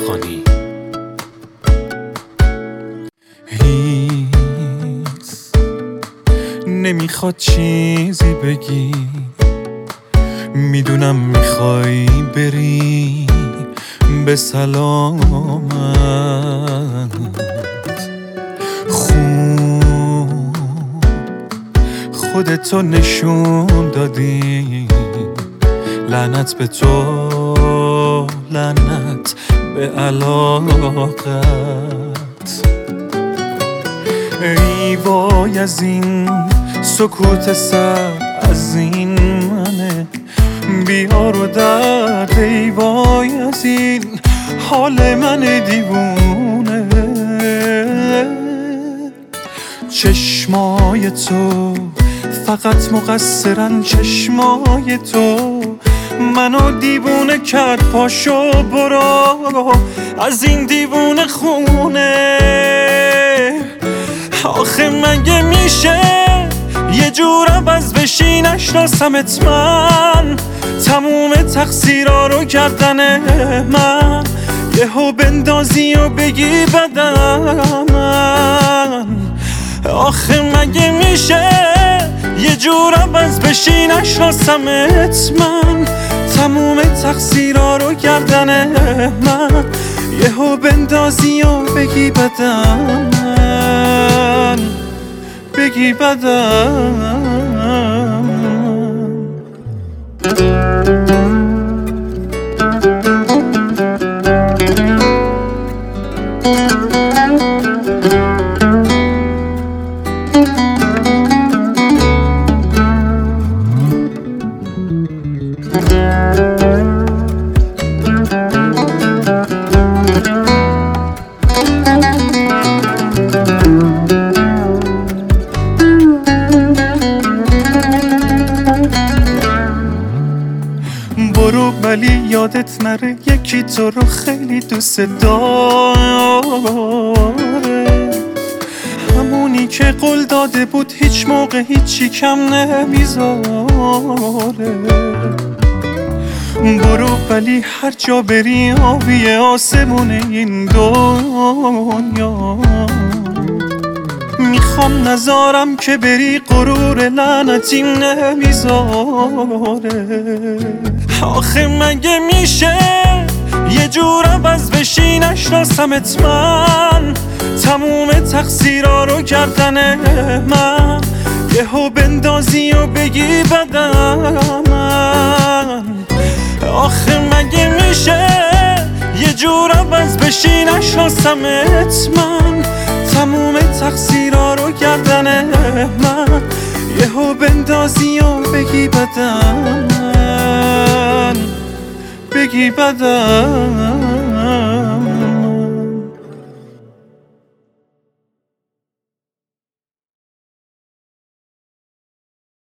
بخوانی. هیس نمیخواد چیزی بگی، میدونم میخوای بری به سلامت. خوب خودتو نشون دادی، لعنت به تو، لعنت به علاقت. ای وای از این سکوت سر، از این منه بیار و درد. ای وای از این حال من دیوونه. چشمای تو فقط مقصرن، چشمای تو منو دیوونه کرد. پاشو برو از این دیوونه خونه. آخه مگه میشه یه جور عوض بشی نشناسمت من؟ تموم تقصیرها رو گردن من، یهو بندازی و بگی بدم من. آخه مگه میشه یه جور عوض بشی نشناسمت من؟ تموم تقصیرها رو گردن من، یهو بندازی و بگی بدم من، بگی بدم. برو ولی یادت نره یکی تو رو خیلی دوست داره، همونی که قول داده بود هیچ موقع هیچی کم نمیذاره. برو ولی هر جا بری آبی آسمون این دنیا. میخوام نذارم که بری غرور لعنتی نمیذاره. آخه مگه میشه یه جور عوض بشی نشناسمت من؟ تموم تقصیرها رو گردن من، یهو بندازی و بگی بدم من. آخه مگه میشه یه جور عوض بشی نشناسمت من؟ تموم تقصیرها رو گردن من، یهو بندازی و بگی بدم من، بگی بدم.